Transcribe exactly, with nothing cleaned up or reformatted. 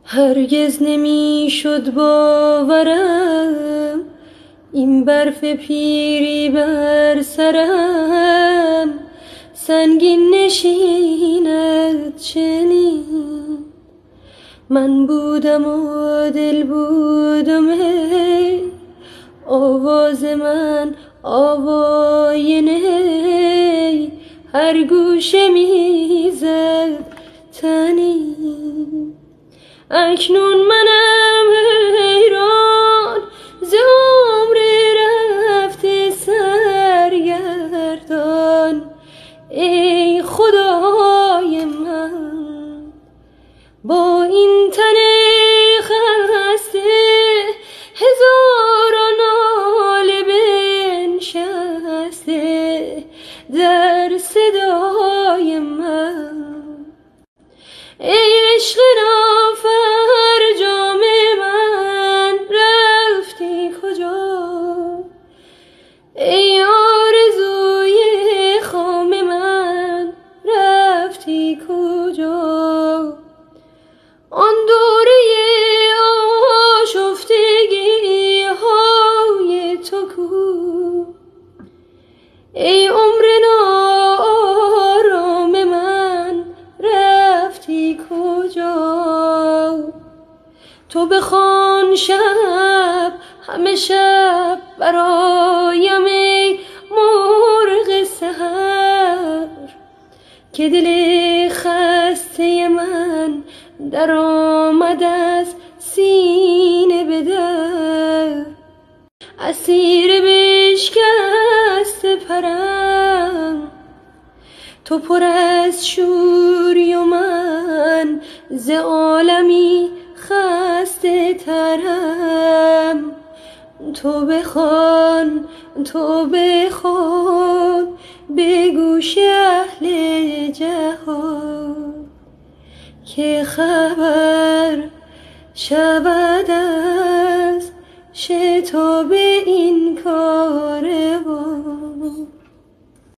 هرگز نمی شد باورم این برف پیری بر سرم سنگین نشیند چنین. من بودم و دل بودم ای آواز من آواینه، هر گوشه میزد تنی. اکنون منم حیران ز عمر رفته سرگردان، ای خدای من با این تن خسته هزاران ناله بنشسته در صدای من. ای عشق نافرجام من رفتی کجا؟ ای آرزوی خام من رفتی کجا؟ آن دوره آشفتگی های تو کو؟ ای عمر ناآرام من رفتی کجا؟ تو بخوان شب همه شب برایم ای مرغ سحر، که دل خسته من در آمد از سینه به در. اسیر بشکست پرم تو پر از شوری و من ز عالمی خسته ترم. تو بخوان تو بخوان به گوش اهل جهان که خبر شود